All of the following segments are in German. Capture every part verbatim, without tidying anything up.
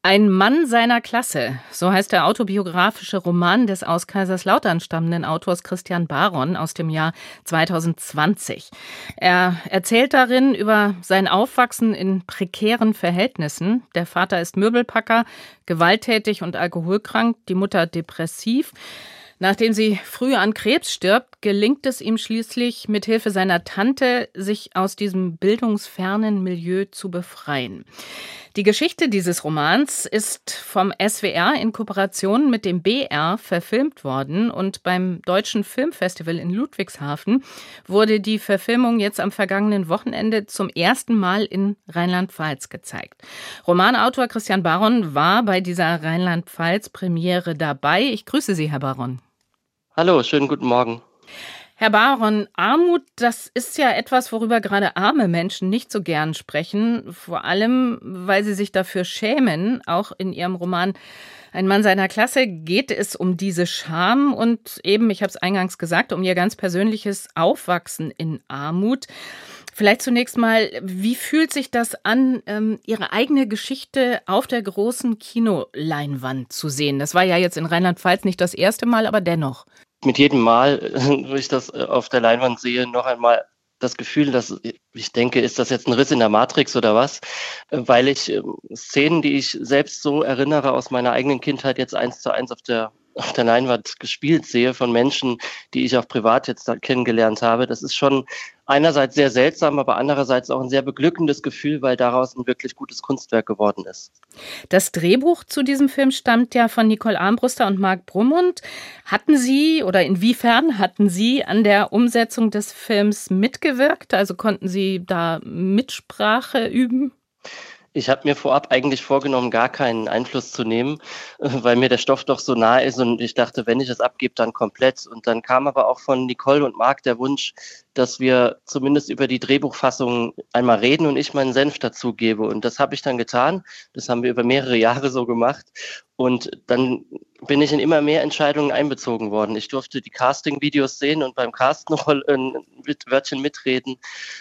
Ein Mann seiner Klasse, so heißt der autobiografische Roman des aus Kaiserslautern stammenden Autors Christian Baron aus dem Jahr zweitausendzwanzig. Er erzählt darin über sein Aufwachsen in prekären Verhältnissen. Der Vater ist Möbelpacker, gewalttätig und alkoholkrank, die Mutter depressiv. Nachdem sie früh an Krebs stirbt, gelingt es ihm schließlich, mit Hilfe seiner Tante, sich aus diesem bildungsfernen Milieu zu befreien. Die Geschichte dieses Romans ist vom S W R in Kooperation mit dem B R verfilmt worden und beim Deutschen Filmfestival in Ludwigshafen wurde die Verfilmung jetzt am vergangenen Wochenende zum ersten Mal in Rheinland-Pfalz gezeigt. Romanautor Christian Baron war bei dieser Rheinland-Pfalz-Premiere dabei. Ich grüße Sie, Herr Baron. Hallo, schönen guten Morgen. Herr Baron, Armut, das ist ja etwas, worüber gerade arme Menschen nicht so gern sprechen, vor allem, weil sie sich dafür schämen. Auch in Ihrem Roman Ein Mann seiner Klasse geht es um diese Scham und eben, ich habe es eingangs gesagt, um Ihr ganz persönliches Aufwachsen in Armut. Vielleicht zunächst mal, wie fühlt sich das an, ähm, Ihre eigene Geschichte auf der großen Kinoleinwand zu sehen? Das war ja jetzt in Rheinland-Pfalz nicht das erste Mal, aber dennoch. Mit jedem Mal, wo ich das auf der Leinwand sehe, noch einmal das Gefühl, dass ich denke, ist das jetzt ein Riss in der Matrix oder was? Weil ich Szenen, die ich selbst so erinnere aus meiner eigenen Kindheit, jetzt eins zu eins auf der auf der Leinwand gespielt sehe von Menschen, die ich auch privat jetzt kennengelernt habe. Das ist schon einerseits sehr seltsam, aber andererseits auch ein sehr beglückendes Gefühl, weil daraus ein wirklich gutes Kunstwerk geworden ist. Das Drehbuch zu diesem Film stammt ja von Nicole Armbruster und Marc Brummund. Hatten Sie oder inwiefern hatten Sie an der Umsetzung des Films mitgewirkt? Also konnten Sie da Mitsprache üben? Ich habe mir vorab eigentlich vorgenommen, gar keinen Einfluss zu nehmen, weil mir der Stoff doch so nah ist und ich dachte, wenn ich es abgebe, dann komplett. Und dann kam aber auch von Nicole und Marc der Wunsch, dass wir zumindest über die Drehbuchfassung einmal reden und ich meinen Senf dazu gebe. Und das habe ich dann getan. Das haben wir über mehrere Jahre so gemacht. Und dann bin ich in immer mehr Entscheidungen einbezogen worden. Ich durfte die Casting-Videos sehen und beim Casten ein Wörtchen mitreden.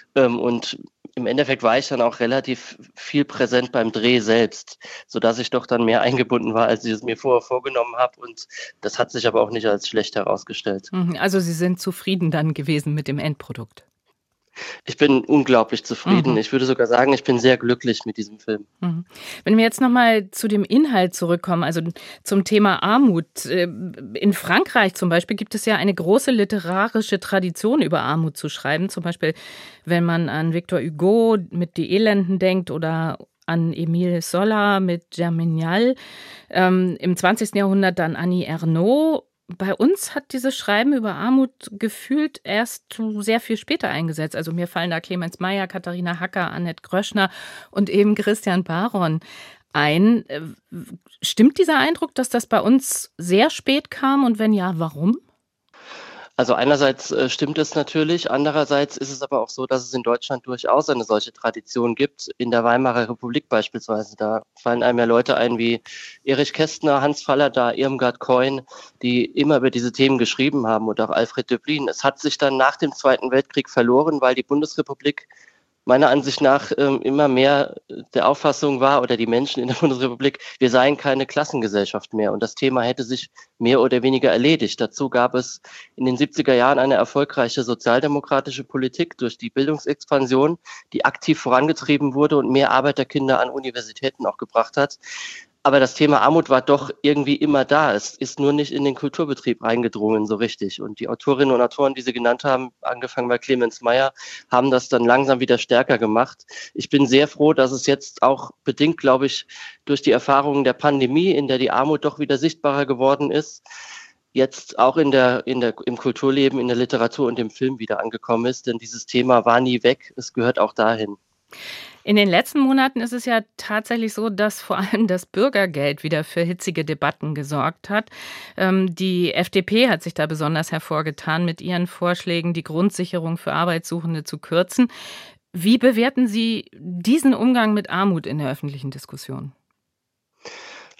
Und im Endeffekt war ich dann auch relativ viel präsent beim Dreh selbst, sodass ich doch dann mehr eingebunden war, als ich es mir vorher vorgenommen habe. Und das hat sich aber auch nicht als schlecht herausgestellt. Also Sie sind zufrieden dann gewesen mit dem Endprodukt? Ich bin unglaublich zufrieden. Mhm. Ich würde sogar sagen, ich bin sehr glücklich mit diesem Film. Mhm. Wenn wir jetzt nochmal zu dem Inhalt zurückkommen, also zum Thema Armut. In Frankreich zum Beispiel gibt es ja eine große literarische Tradition, über Armut zu schreiben. Zum Beispiel, wenn man an Victor Hugo mit Die Elenden denkt oder an Émile Zola mit Germinal. Ähm, Im zwanzigsten Jahrhundert dann Annie Ernaux. Bei uns hat dieses Schreiben über Armut gefühlt erst sehr viel später eingesetzt. Also mir fallen da Clemens Meyer, Katharina Hacker, Annette Gröschner und eben Christian Baron ein. Stimmt dieser Eindruck, dass das bei uns sehr spät kam und wenn ja, warum? Also einerseits äh, stimmt es natürlich, andererseits ist es aber auch so, dass es in Deutschland durchaus eine solche Tradition gibt. In der Weimarer Republik beispielsweise, da fallen einem ja Leute ein wie Erich Kästner, Hans Fallada, Irmgard Keun, die immer über diese Themen geschrieben haben und auch Alfred Döblin. Es hat sich dann nach dem Zweiten Weltkrieg verloren, weil die Bundesrepublik meiner Ansicht nach ähm, immer mehr der Auffassung war, oder die Menschen in der Bundesrepublik, wir seien keine Klassengesellschaft mehr. Und das Thema hätte sich mehr oder weniger erledigt. Dazu gab es in den siebziger Jahren eine erfolgreiche sozialdemokratische Politik durch die Bildungsexpansion, die aktiv vorangetrieben wurde und mehr Arbeiterkinder an Universitäten auch gebracht hat. Aber das Thema Armut war doch irgendwie immer da. Es ist nur nicht in den Kulturbetrieb reingedrungen so richtig. Und die Autorinnen und Autoren, die Sie genannt haben, angefangen bei Clemens Meyer, haben das dann langsam wieder stärker gemacht. Ich bin sehr froh, dass es jetzt auch bedingt, glaube ich, durch die Erfahrungen der Pandemie, in der die Armut doch wieder sichtbarer geworden ist, jetzt auch in der, in der, im Kulturleben, in der Literatur und im Film wieder angekommen ist. Denn dieses Thema war nie weg. Es gehört auch dahin. In den letzten Monaten ist es ja tatsächlich so, dass vor allem das Bürgergeld wieder für hitzige Debatten gesorgt hat. Ähm, die F D P hat sich da besonders hervorgetan mit ihren Vorschlägen, die Grundsicherung für Arbeitssuchende zu kürzen. Wie bewerten Sie diesen Umgang mit Armut in der öffentlichen Diskussion?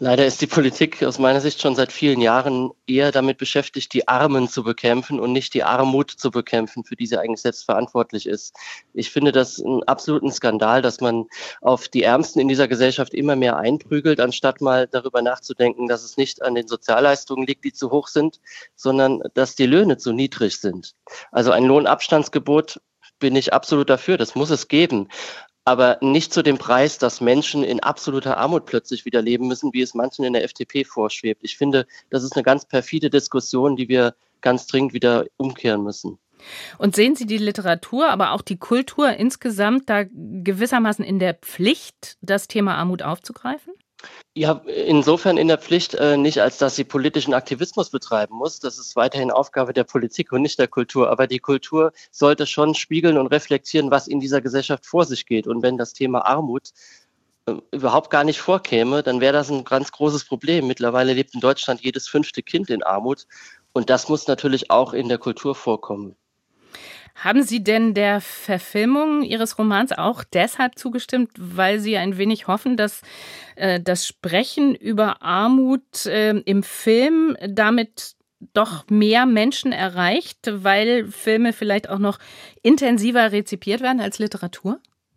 Leider ist die Politik aus meiner Sicht schon seit vielen Jahren eher damit beschäftigt, die Armen zu bekämpfen und nicht die Armut zu bekämpfen, für die sie eigentlich selbst verantwortlich ist. Ich finde das einen absoluten Skandal, dass man auf die Ärmsten in dieser Gesellschaft immer mehr einprügelt, anstatt mal darüber nachzudenken, dass es nicht an den Sozialleistungen liegt, die zu hoch sind, sondern dass die Löhne zu niedrig sind. Also ein Lohnabstandsgebot bin ich absolut dafür, das muss es geben. Aber nicht zu dem Preis, dass Menschen in absoluter Armut plötzlich wieder leben müssen, wie es manchen in der F D P vorschwebt. Ich finde, das ist eine ganz perfide Diskussion, die wir ganz dringend wieder umkehren müssen. Und sehen Sie die Literatur, aber auch die Kultur insgesamt da gewissermaßen in der Pflicht, das Thema Armut aufzugreifen? Ja, insofern in der Pflicht, äh, nicht als dass sie politischen Aktivismus betreiben muss. Das ist weiterhin Aufgabe der Politik und nicht der Kultur. Aber die Kultur sollte schon spiegeln und reflektieren, was in dieser Gesellschaft vor sich geht. Und wenn das Thema Armut äh, überhaupt gar nicht vorkäme, dann wäre das ein ganz großes Problem. Mittlerweile lebt in Deutschland jedes fünfte Kind in Armut. Und das muss natürlich auch in der Kultur vorkommen. Haben Sie denn der Verfilmung Ihres Romans auch deshalb zugestimmt, weil Sie ein wenig hoffen, dass äh, das Sprechen über Armut äh, im Film damit doch mehr Menschen erreicht, weil Filme vielleicht auch noch intensiver rezipiert werden als Literatur?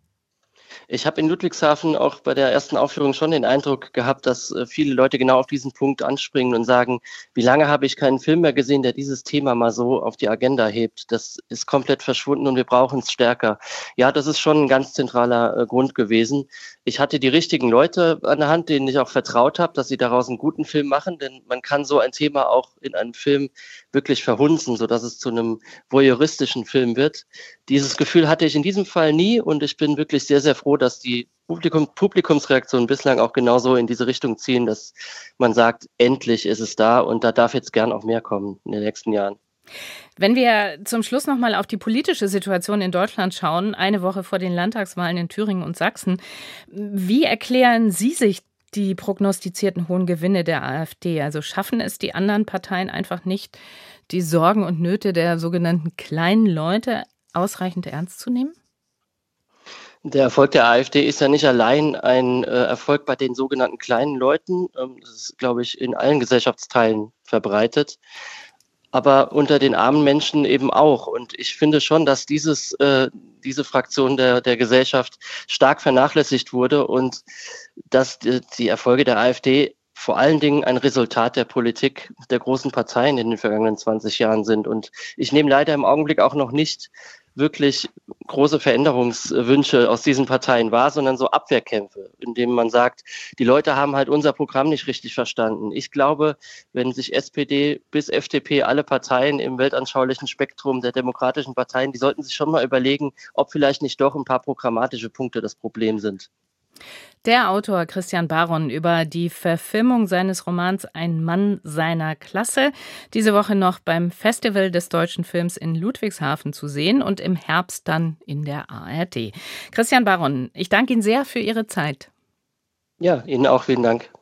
Ich habe in Ludwigshafen auch bei der ersten Aufführung schon den Eindruck gehabt, dass viele Leute genau auf diesen Punkt anspringen und sagen, wie lange habe ich keinen Film mehr gesehen, der dieses Thema mal so auf die Agenda hebt. Das ist komplett verschwunden und wir brauchen es stärker. Ja, das ist schon ein ganz zentraler äh, Grund gewesen. Ich hatte die richtigen Leute an der Hand, denen ich auch vertraut habe, dass sie daraus einen guten Film machen, denn man kann so ein Thema auch in einem Film wirklich verhunzen, sodass es zu einem voyeuristischen Film wird. Dieses Gefühl hatte ich in diesem Fall nie und ich bin wirklich sehr, sehr froh, dass die Publikum, Publikumsreaktionen bislang auch genauso in diese Richtung ziehen, dass man sagt, endlich ist es da und da darf jetzt gern auch mehr kommen in den nächsten Jahren. Wenn wir zum Schluss noch mal auf die politische Situation in Deutschland schauen, eine Woche vor den Landtagswahlen in Thüringen und Sachsen, wie erklären Sie sich die prognostizierten hohen Gewinne der AfD? Also schaffen es die anderen Parteien einfach nicht, die Sorgen und Nöte der sogenannten kleinen Leute ausreichend ernst zu nehmen? Der Erfolg der AfD ist ja nicht allein ein äh, Erfolg bei den sogenannten kleinen Leuten. Ähm, das ist, glaube ich, in allen Gesellschaftsteilen verbreitet, aber unter den armen Menschen eben auch. Und ich finde schon, dass dieses, äh, diese Fraktion der, der Gesellschaft stark vernachlässigt wurde und dass die, die Erfolge der AfD vor allen Dingen ein Resultat der Politik der großen Parteien in den vergangenen zwanzig Jahren sind. Und ich nehme leider im Augenblick auch noch nicht wirklich große Veränderungswünsche aus diesen Parteien wahr, sondern so Abwehrkämpfe, indem man sagt, die Leute haben halt unser Programm nicht richtig verstanden. Ich glaube, wenn sich S P D bis F D P, alle Parteien im weltanschaulichen Spektrum der demokratischen Parteien, die sollten sich schon mal überlegen, ob vielleicht nicht doch ein paar programmatische Punkte das Problem sind. Der Autor Christian Baron über die Verfilmung seines Romans Ein Mann seiner Klasse. Diese Woche noch beim Festival des deutschen Films in Ludwigshafen zu sehen und im Herbst dann in der A R D. Christian Baron, ich danke Ihnen sehr für Ihre Zeit. Ja, Ihnen auch vielen Dank.